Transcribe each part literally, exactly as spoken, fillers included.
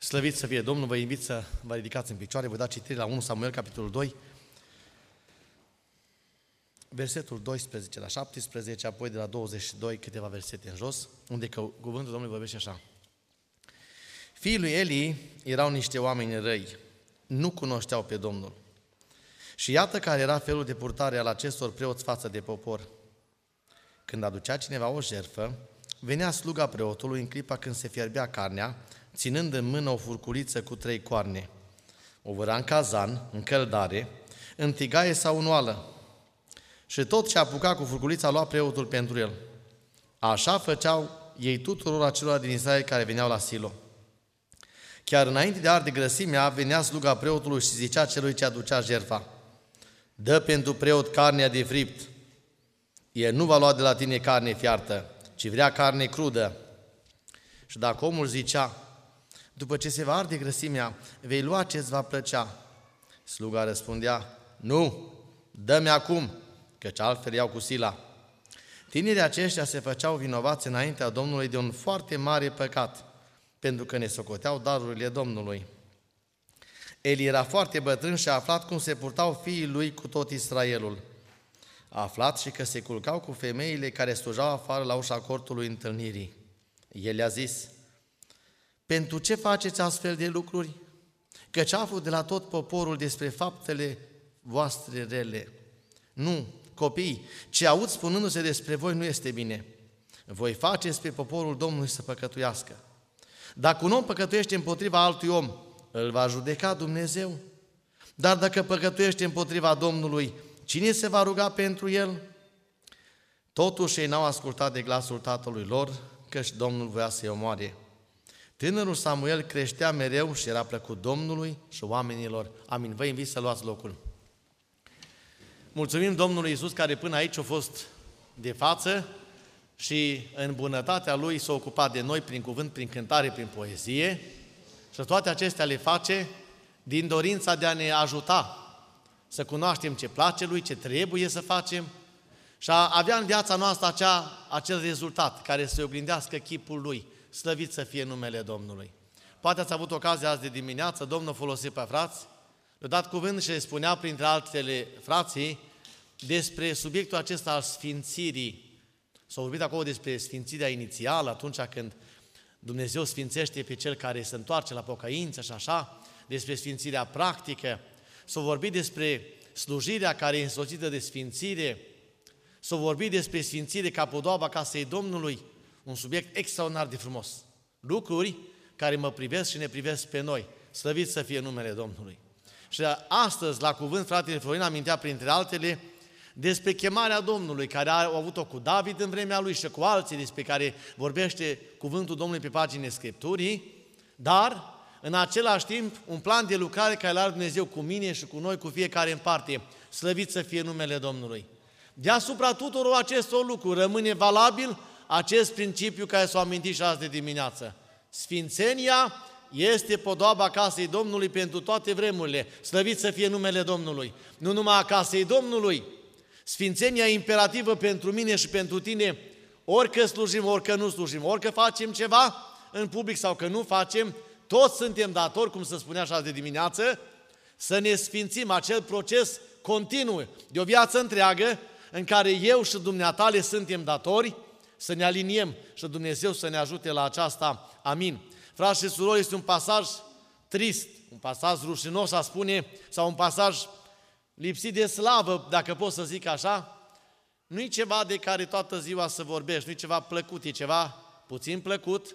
Slăvit să fie Domnul, vă invit să vă ridicați în picioare, voi da citire la unu Samuel, capitolul doi, versetul doisprezece la șaptesprezece, apoi de la douăzeci și doi câteva versete în jos, unde cuvântul Domnului vorbește așa. Fiii lui Eli erau niște oameni răi, nu cunoșteau pe Domnul. Și iată care era felul de purtare al acestor preoți față de popor. Când aducea cineva o jertfă, venea sluga preotului în clipa când se fierbea carnea, ținând în mână o furculiță cu trei coarne. O văra în cazan, în căldare, în tigaie sau în oală. Și tot ce apuca cu furculița lua preotul pentru el. Așa făceau ei tuturor acelora din Israel care veneau la Silo. Chiar înainte de a arde grăsimea, venea sluga preotului și zicea celui ce aducea jertfa: dă pentru preot carnea de fript. El nu va lua de la tine carne fiartă, ci vrea carne crudă. Și dacă omul zicea: după ce se va arde grăsimea, vei lua ce-ți va plăcea, sluga răspundea: nu, dă-mi acum, căci altfel iau cu sila. Tinerii aceștia se făceau vinovați înaintea Domnului de un foarte mare păcat, pentru că ne socoteau darurile Domnului. Eli era foarte bătrân și a aflat cum se purtau fiii lui cu tot Israelul. A aflat și că se culcau cu femeile care slujau afară la ușa cortului întâlnirii. El le-a zis: pentru ce faceți astfel de lucruri? Căci aflu de la tot poporul despre faptele voastre rele. Nu, copii, ce aud spunându-se despre voi nu este bine. Voi faceți pe poporul Domnului să păcătuiască. Dacă un om păcătuiește împotriva altui om, îl va judeca Dumnezeu. Dar dacă păcătuiește împotriva Domnului, cine se va ruga pentru el? Totuși ei n-au ascultat de glasul tatălui lor, căci Domnul voia să-i omoare. Tânărul Samuel creștea mereu și era plăcut Domnului și oamenilor. Amin. Vă invit să luați locul. Mulțumim Domnului Iisus care până aici a fost de față și în bunătatea Lui s-a ocupat de noi prin cuvânt, prin cântare, prin poezie și toate acestea le face din dorința de a ne ajuta să cunoaștem ce place Lui, ce trebuie să facem și a avea în viața noastră acea, acel rezultat care să oglindească chipul Lui. Slăvit să fie numele Domnului. Poate ați avut ocazia azi de dimineață, Domnul folosi pe frați, le-a dat cuvânt și le spunea printre altele frații despre subiectul acesta al sfințirii. S-a vorbit acolo despre sfințirea inițială, atunci când Dumnezeu sfințește pe cel care se întoarce la pocăință și așa, despre sfințirea practică. S-a vorbit despre slujirea care e însoțită de sfințire. S-a vorbit despre sfințire ca podoaba casei Domnului. Un subiect extraordinar de frumos. Lucruri care mă privesc și ne privesc pe noi. Slăvit să fie numele Domnului. Și astăzi, la cuvânt, fratele Florin amintea printre altele despre chemarea Domnului, care a avut-o cu David în vremea lui și cu alții, despre care vorbește cuvântul Domnului pe paginile Scripturii, dar, în același timp, un plan de lucrare care l-a Dumnezeu cu mine și cu noi, cu fiecare în parte. Slăvit să fie numele Domnului. Deasupra tuturor acestor lucruri rămâne valabil acest principiu care s-a amintit și azi de dimineață. Sfințenia este podoaba casei Domnului pentru toate vremurile. Slăvit să fie numele Domnului. Nu numai a casei Domnului. Sfințenia e imperativă pentru mine și pentru tine, orică slujim, orică nu slujim, orică facem ceva în public sau că nu facem, toți suntem datori, cum se spunea așa de dimineață, să ne sfințim, acel proces continuu de o viață întreagă în care eu și dumneatale suntem datori să ne aliniem și Dumnezeu să ne ajute la aceasta. Amin. Frați și surori, este un pasaj trist, un pasaj rușinos, a spune, sau un pasaj lipsit de slavă, dacă pot să zic așa. Nu e ceva de care toată ziua să vorbești, nu e ceva plăcut, e ceva puțin plăcut,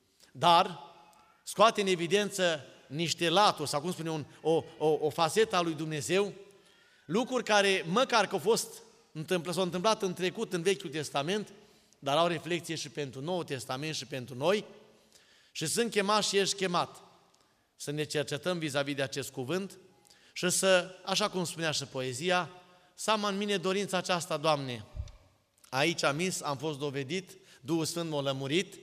dar scoate în evidență niște laturi, sau cum spune, un, o, o, o fațetă a lui Dumnezeu, lucruri care, măcar că au fost s-au întâmplat în trecut, în Vechiul Testament, dar au reflecție și pentru Noul Testament și pentru noi și sunt chemați și ești chemat să ne cercetăm vis-a-vis de acest cuvânt și să, așa cum spunea și poezia, să am în mine dorința aceasta, Doamne. Aici am mis, am fost dovedit, Duhul Sfânt m-a lămurit,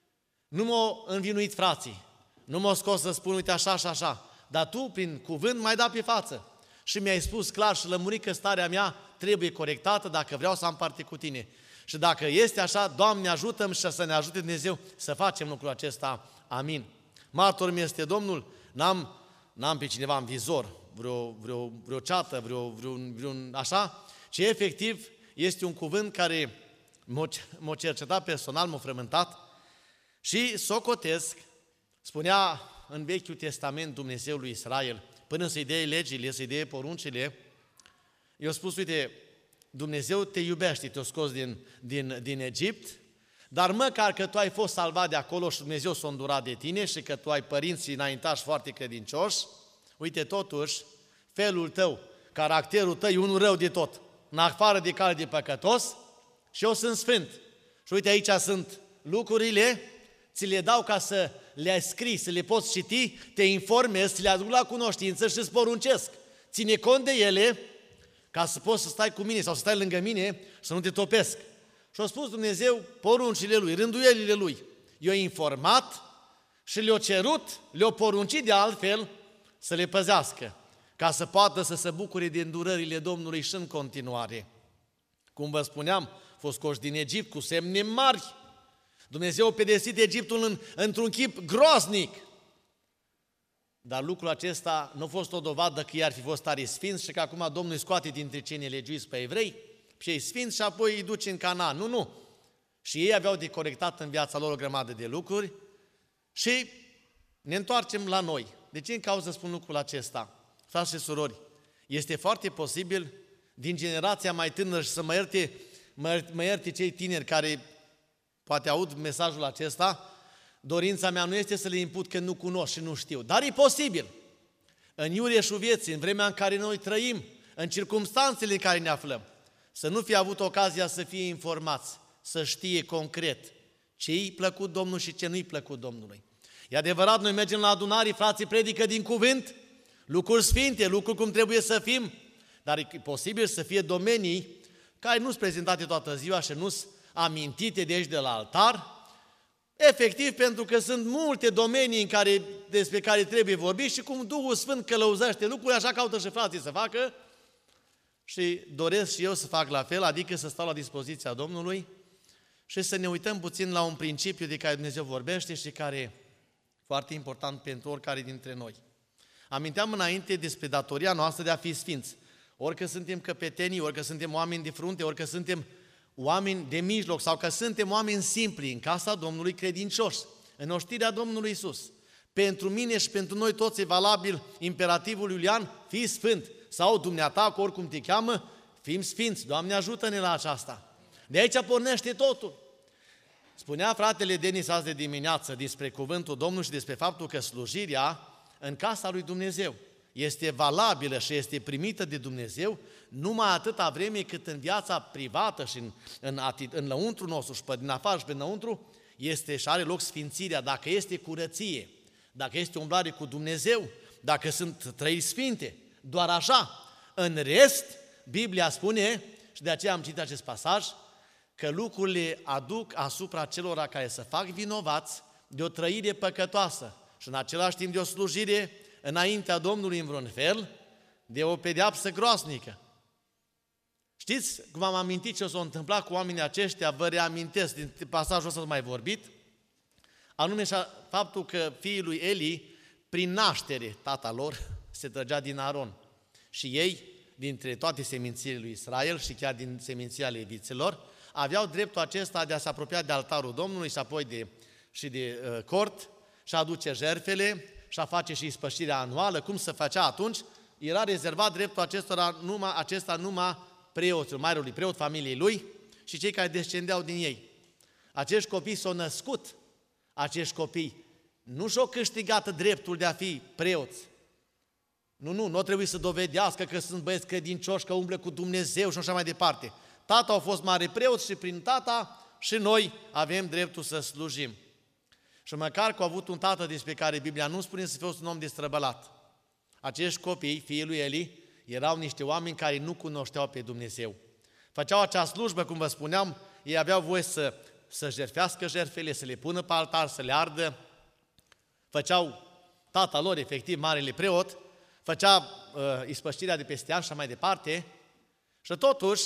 nu m-au învinuit frații, nu m-au scos să spun, uite așa și așa, dar Tu, prin cuvânt, m-ai dat pe față și mi-ai spus clar și lămurit că starea mea trebuie corectată dacă vreau să am parte cu Tine. Și dacă este așa, Doamne, ajută-mi și să ne ajute Dumnezeu să facem lucrul acesta. Amin. martor mi este Domnul, n-am, n-am pe cineva în vizor, vreo, vreo, vreo ceată, vreo, vreun, vreun așa, ci efectiv este un cuvânt care m-a cercetat personal, m-a frământat și socotesc, spunea în Vechiul Testament Dumnezeul lui Israel, până să-i dea legile, să-i dea poruncile, i-a spus, uite, Dumnezeu te iubește, te-a scos din, din, din Egipt, dar măcar că tu ai fost salvat de acolo și Dumnezeu s-a îndurat de tine și că tu ai părinți înaintași foarte credincioși, uite, totuși, felul tău, caracterul tău e unul rău de tot, în afară de cale de păcătos și eu sunt sfânt. Și uite, aici sunt lucrurile, ți le dau ca să le scrii, să le poți citi, te informezi, ți le aduc la cunoștință și îți poruncesc. Ține cont de ele ca să poți să stai cu mine sau să stai lângă mine să nu te topesc. Și a spus Dumnezeu poruncile Lui, rânduielile Lui. I-a informat și le-a cerut, le-a poruncit de altfel să le păzească, ca să poată să se bucure de îndurările Domnului și în continuare. Cum vă spuneam, a fost scoși din Egipt cu semne mari. Dumnezeu a pedepsit Egiptul în, într-un chip groaznic. Dar lucrul acesta nu a fost o dovadă că i-ar fi fost tare sfinți și că acum Domnul îi scoate dintre cei nelegiuiți pe evrei și ei sfinți și apoi îi duce în Canaan. Nu, nu. Și ei aveau de corectat în viața lor o grămadă de lucruri și ne întoarcem la noi. De ce în cauză spun lucrul acesta? Frați și surori, este foarte posibil din generația mai tânără și să mă ierte, mă, mă ierte cei tineri care poate aud mesajul acesta, dorința mea nu este să le imput că nu cunosc și nu știu, dar e posibil. În iureșul vieții, în vremea în care noi trăim, în circumstanțele în care ne aflăm, să nu fie avut ocazia să fie informați, să știe concret ce i-i plăcut Domnului și ce nu-i plăcut Domnului. E adevărat, noi mergem la adunare, frații predică din cuvânt, lucruri sfinte, lucruri cum trebuie să fim, dar e posibil să fie domenii care nu sunt prezentate toată ziua și nu sunt amintite de aici de la altar, efectiv pentru că sunt multe domenii în care, despre care trebuie vorbit și cum Duhul Sfânt călăuzește lucruri, așa caută și frații să facă și doresc și eu să fac la fel, adică să stau la dispoziția Domnului și să ne uităm puțin la un principiu de care Dumnezeu vorbește și care e foarte important pentru oricare dintre noi. Aminteam înainte despre datoria noastră de a fi sfinți. Orică suntem căpetenii, orică suntem oameni de frunte, orică suntem oameni de mijloc sau că suntem oameni simpli în casa Domnului credincioși, în oștirea Domnului Iisus. Pentru mine și pentru noi toți e valabil imperativul Iulian, fii sfânt, sau dumneata, că oricum te cheamă, fim sfinți, Doamne ajută-ne la aceasta. De aici pornește totul. Spunea fratele Denis azi de dimineață despre cuvântul Domnului și despre faptul că slujirea în casa lui Dumnezeu este valabilă și este primită de Dumnezeu numai atâta vreme cât în viața privată și în, în, în lăuntru nostru și pe din afară și pe înăuntru este și are loc sfințirea, dacă este curăție, dacă este umblare cu Dumnezeu, dacă sunt trăiri sfinte, doar așa. În rest, Biblia spune, și de aceea am citit acest pasaj, că lucrurile aduc asupra celor care se fac vinovați de o trăire păcătoasă și în același timp de o slujire înaintea Domnului în vreun fel, de o pedeapsă groaznică. Știți cum am amintit ce s-a întâmplat cu oamenii aceștia, vă reamintesc din pasajul ăsta mai vorbit, anume faptul că fiii lui Eli, prin naștere, tata lor, se trăgea din Aron. Și ei, dintre toate semințiile lui Israel și chiar din seminția leviților, aveau dreptul acesta de a se apropia de altarul Domnului și apoi de, și de uh, cort și a aduce jertfele și a face și ispășirea anuală, cum se făcea atunci, era rezervat dreptul acestora, numai, acesta numai preotul, marelui preot, familiei lui și cei care descendeau din ei. Acești copii s-au născut, acești copii nu și-au câștigat dreptul de a fi preoți. Nu, nu, nu trebuie să dovedească că sunt băieți credincioși, că umblă cu Dumnezeu și așa mai departe. Tata a fost mare preot și prin tata și noi avem dreptul să slujim. Și măcar că au avut un tată despre care Biblia nu spune să fie un om destrăbălat. Acești copii, fiii lui Eli, erau niște oameni care nu cunoșteau pe Dumnezeu. Făceau acea slujbă, cum vă spuneam, ei aveau voie să, să jertfească jertfele, să le pună pe altar, să le ardă. Făceau tata lor, efectiv, marele preot, făcea uh, ispășirea de peste ani și așa mai departe. Și totuși,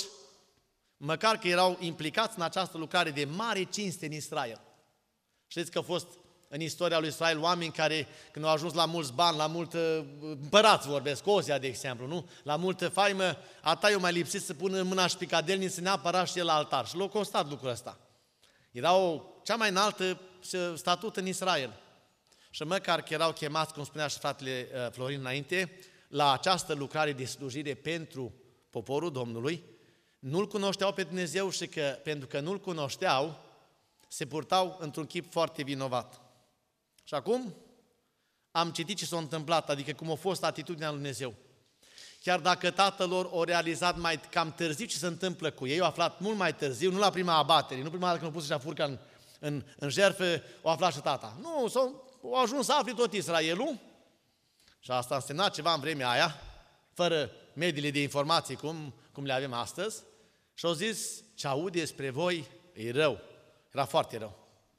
măcar că erau implicați în această lucrare de mare cinste în Israel. Știți că a fost în istoria lui Israel oameni care, când au ajuns la mulți bani, la multă împărați vorbesc, Ozia de exemplu, nu? La multă faimă, a ta eu mai lipsit să pună în mâna șpicadelniță neapărat și el la altar. Și l-a costat lucrul ăsta. Era o cea mai înaltă statut în Israel. Și măcar că erau chemați, cum spunea și fratele Florin înainte, la această lucrare de slujire pentru poporul Domnului, nu-L cunoșteau pe Dumnezeu și că, pentru că nu-L cunoșteau, se purtau într-un chip foarte vinovat. Și acum am citit ce s-a întâmplat, adică cum a fost atitudinea lui Dumnezeu. Chiar dacă tatăl lor o realizat mai cam târziu ce se întâmplă cu ei, au aflat mult mai târziu, nu la prima abatere, nu prima dată când au pus și-a furca în, în, în jertfă, o aflat și tata. Nu, s-au, au ajuns să afli tot Israelul și asta însemna ceva în vremea aia, fără mediile de informații cum, cum le avem astăzi, și au zis, ce aud despre voi e rău. Era foarte rău.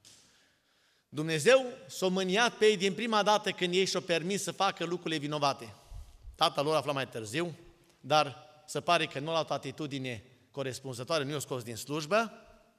Dumnezeu s-a mâniat pe ei din prima dată când ei și-au permis să facă lucrurile vinovate. Tatăl lor afla mai târziu, dar se pare că nu au luat atitudine corespunzătoare, nu i-au scos din slujbă,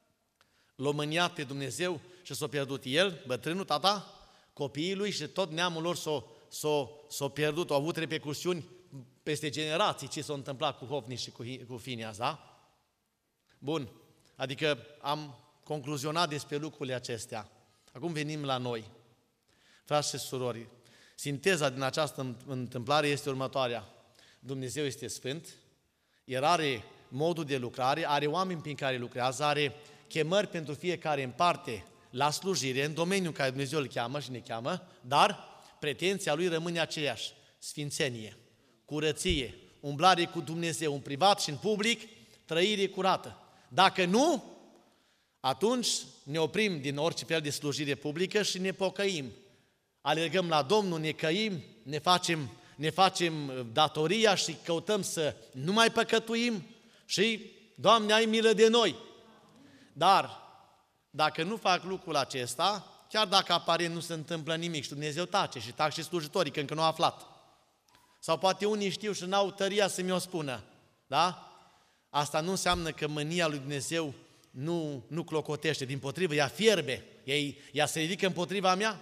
l-a mâniat pe Dumnezeu și s-a pierdut el, bătrânul, tata, copiii lui și tot neamul lor s-a, s-a, s-a pierdut, au avut repercusiuni peste generații ce s-a întâmplat cu Hofni și cu, cu Finias, da? Bun, adică am concluzionat despre lucrurile acestea. Acum venim la noi. Frați și surori, sinteza din această întâmplare este următoarea. Dumnezeu este sfânt, El are modul de lucrare, are oameni prin care lucrează, are chemări pentru fiecare în parte la slujire, în domeniul în care Dumnezeu îl cheamă și ne cheamă, dar pretenția Lui rămâne aceeași, sfințenie, curăție, umblare cu Dumnezeu în privat și în public, trăire curată. Dacă nu, atunci ne oprim din orice fel de slujire publică și ne pocăim. Alergăm la Domnul, ne căim, ne facem, ne facem datoria și căutăm să nu mai păcătuim și, Doamne, ai milă de noi. Dar, dacă nu fac lucrul acesta, chiar dacă aparent nu se întâmplă nimic și Dumnezeu tace și tac și slujitorii, că încă nu au aflat. Sau poate unii știu și n-au tăria să mi-o spună, da? Asta nu înseamnă că mânia lui Dumnezeu nu, nu clocotește, dimpotrivă, ea fierbe, ea, ea se ridică împotriva mea.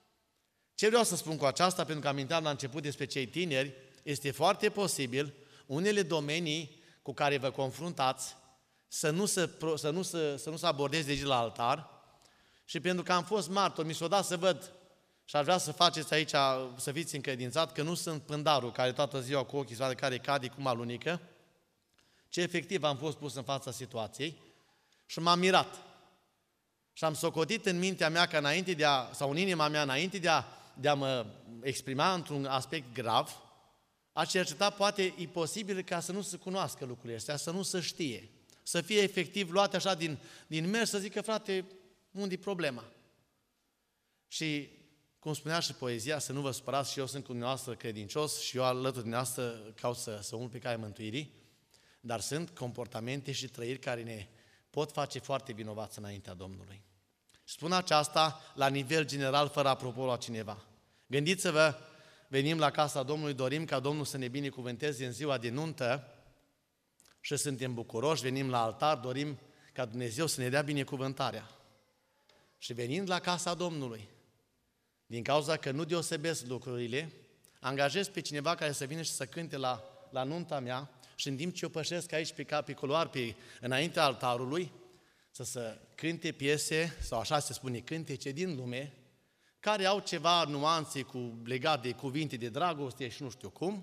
Ce vreau să spun cu aceasta, pentru că aminteam la început despre cei tineri, este foarte posibil unele domenii cu care vă confruntați să nu se, să nu se, să nu se abordeze de la altar și pentru că am fost martor, mi s-o dat să văd și aș vrea să faceți aici, să fiți încredințat, că nu sunt pândarul care toată ziua cu ochii să care cade cum alunică, ci efectiv am fost pus în fața situației și m-am mirat. Și am socotit în mintea mea că înainte de a, sau în inima mea înainte de a, de a mă exprima într-un aspect grav, a cerceta poate e posibil ca să nu se cunoască lucrurile astea, să nu se știe, să fie efectiv luate așa din, din mers, să zică, frate, unde e problema? Și, cum spunea și poezia, să nu vă supărați, și eu sunt cu dumneavoastră credincios și eu alături de dumneavoastră caut să, să umplu pe calea mântuirii, dar sunt comportamente și trăiri care ne pot face foarte vinovați înaintea Domnului. Spun aceasta la nivel general, fără apropo la cineva. Gândiți-vă, venim la casa Domnului, dorim ca Domnul să ne binecuvânteze în ziua de nuntă și suntem bucuroși, venim la altar, dorim ca Dumnezeu să ne dea binecuvântarea. Și venind la casa Domnului, din cauza că nu deosebesc lucrurile, angajez pe cineva care să vină și să cânte la, la nunta mea și în timp ce eu pășesc aici pe, pe culoar, pe, înaintea altarului, să se cânte piese, sau așa se spune, cântece din lume, care au ceva nuanțe cu, legate de cuvinte de dragoste și nu știu cum,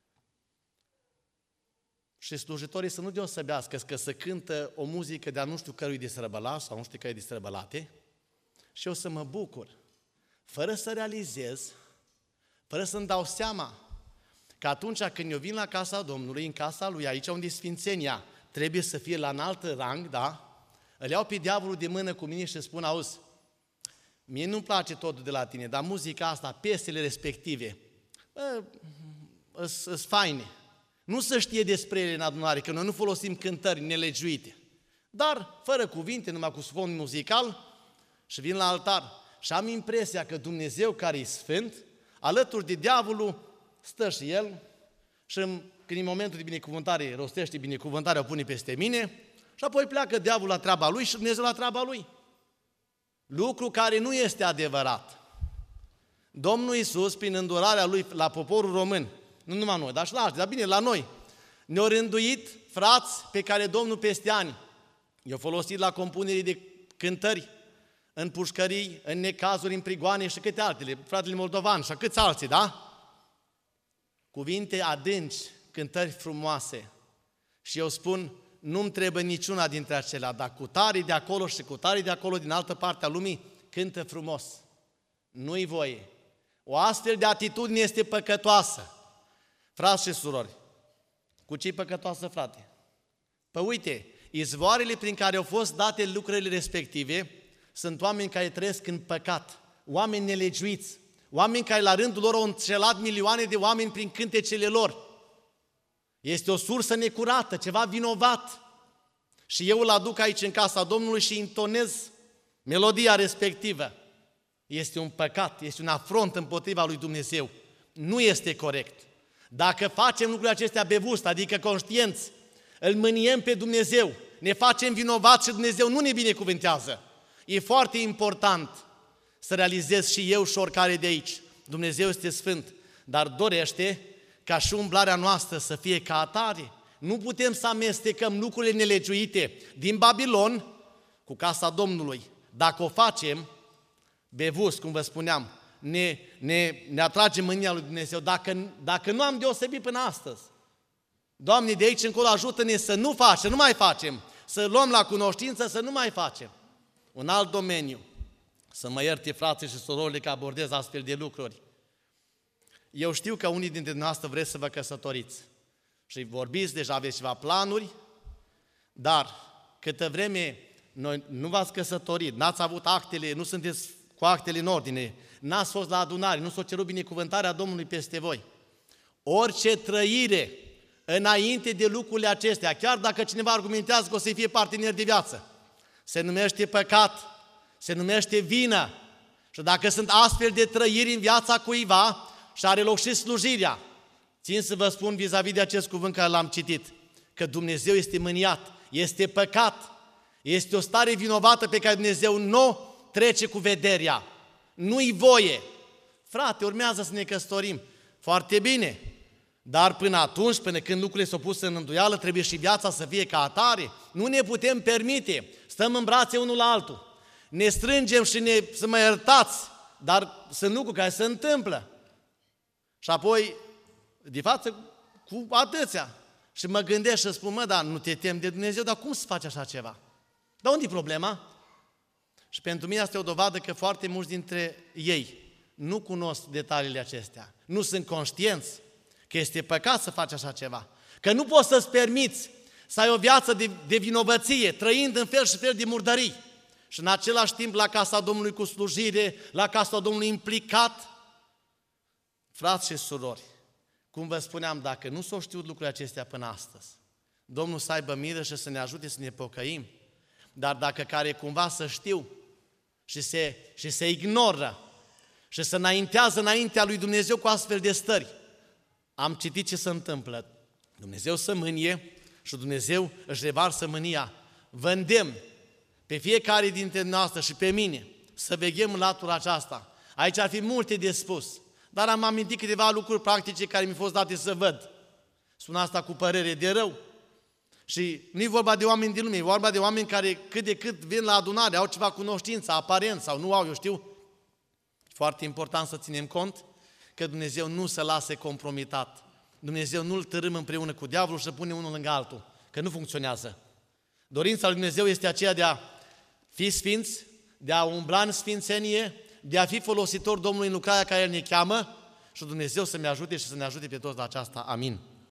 și slujitorii să nu deosebească că să cântă o muzică de-a nu știu cărui destrăbălat sau nu știu cărui destrăbălate, și eu să mă bucur, fără să realizez, fără să-mi dau seama că atunci când eu vin la casa Domnului, în casa Lui, aici unde Sfințenia trebuie să fie la înalt rang, da? Îl iau pe diavolul de mână cu mine și spun, auzi, mie nu-mi place totul de la tine, dar muzica asta, piesele respective, sunt faine. Nu se știe despre ele în adunare, că noi nu folosim cântări nelegiuite, dar fără cuvinte, numai cu fond muzical, și vin la altar și am impresia că Dumnezeu, care e sfânt, alături de diavolul, stă și el și când în momentul de binecuvântare rostește binecuvântarea, o pune peste mine și apoi pleacă diavolul la treaba lui și Dumnezeu la treaba lui. lucru care nu este adevărat. Domnul Iisus, prin îndurarea Lui la poporul român, nu numai noi, dar și la alții, dar bine, la noi, ne-au rânduit frați pe care Domnul peste ani i-a folosit la compunerii de cântări, în pușcării, în necazuri, în prigoane și câte altele, fratele moldovan și câți alții, da? Cuvinte adânci, cântări frumoase. Și eu spun, nu-mi trebuie niciuna dintre acelea, dar cu tarii de acolo și cu tarii de acolo, din altă parte a lumii, cântă frumos. Nu-i voie. O astfel de atitudine este păcătoasă. Frați și surori, cu ce-i păcătoasă, frate? Păi uite, izvoarele prin care au fost date lucrurile respective sunt oameni care trăiesc în păcat, oameni nelegiuiți, oameni care la rândul lor au înșelat milioane de oameni prin cântecele lor. Este o sursă necurată, ceva vinovat. Și eu îl aduc aici în casa Domnului și intonez melodia respectivă. Este un păcat, este un afront împotriva lui Dumnezeu. Nu este corect. Dacă facem lucrurile acestea bevust, adică conștienți, îl mâniem pe Dumnezeu, ne facem vinovați și Dumnezeu nu ne binecuvântează. E foarte important să realizez și eu și oricare de aici. Dumnezeu este sfânt, dar dorește ca și umblarea noastră să fie ca atare. Nu putem să amestecăm lucrurile nelegiuite din Babilon cu casa Domnului. Dacă o facem, bevus, cum vă spuneam, ne, ne, ne atrage mânia lui Dumnezeu. Dacă, dacă nu am deosebit până astăzi, Doamne, de aici încolo ajută-ne să nu facem, să nu mai facem, să luăm la cunoștință, să nu mai facem. Un alt domeniu, să mă ierte frații și surorile că abordez astfel de lucruri. Eu știu că unii dintre dumneavoastră vreți să vă căsătoriți și vorbiți, deja aveți ceva planuri, dar câtă vreme noi nu v-ați căsătorit, n-ați avut actele, nu sunteți cu actele în ordine, n-ați fost la adunare, nu s-a cerut binecuvântarea Domnului peste voi. Orice trăire înainte de lucrurile acestea, chiar dacă cineva argumentează că o să fie partener de viață, se numește păcat, se numește vină. Și dacă sunt astfel de trăiri în viața cuiva și are loc și slujirea, țin să vă spun vis-a-vis de acest cuvânt care l-am citit, că Dumnezeu este mâniat, este păcat, este o stare vinovată pe care Dumnezeu nu o trece cu vederea. Nu-i voie. Frate, urmează să ne căsătorim. Foarte bine. Dar până atunci, până când lucrurile s-au pus în îndoială, trebuie și viața să fie ca atare. Nu ne putem permite. Stăm în brațe unul la altul. Ne strângem și ne, să mă iertați, dar sunt lucruri care se întâmplă. Și apoi, de față, cu atâția. Și mă gândesc și spun, mă, dar nu te temi de Dumnezeu, dar cum să faci așa ceva? Dar unde e problema? Și pentru mine asta e o dovadă că foarte mulți dintre ei nu cunosc detaliile acestea. Nu sunt conștienți că este păcat să faci așa ceva. Că nu poți să-ți permiți să ai o viață de, de vinovăție, trăind în fel și fel de murdării. Și în același timp la casa Domnului cu slujire, la casa Domnului implicat. Frați și surori, cum vă spuneam, dacă nu s-au știut lucrurile acestea până astăzi, Domnul să aibă milă și să ne ajute să ne pocăim. Dar dacă care cumva să știu și se, și se ignoră și se înaintează înaintea lui Dumnezeu cu astfel de stări, am citit ce se întâmplă. Dumnezeu se mânie și Dumnezeu își revarsă mânia. Vă îndemn pe fiecare dintre noastre și pe mine să veghem în latura aceasta. Aici ar fi multe de spus, dar am amintit câteva lucruri practice care mi-au fost date să văd. Spun asta cu părere de rău. Și nu e vorba de oameni din lume, e vorba de oameni care cât de cât vin la adunare, au ceva cunoștință, aparent sau nu au, eu știu. Foarte important să ținem cont că Dumnezeu nu se lase compromitat. Dumnezeu nu-l tărâm împreună cu diavolul și să pune unul lângă altul, că nu funcționează. Dorința lui Dumnezeu este aceea de a fi sfinți, de a umbla în sfințenie, de a fi folositor Domnului în lucrarea care El ne cheamă și Dumnezeu să ne ajute și să ne ajute pe toți la aceasta. Amin.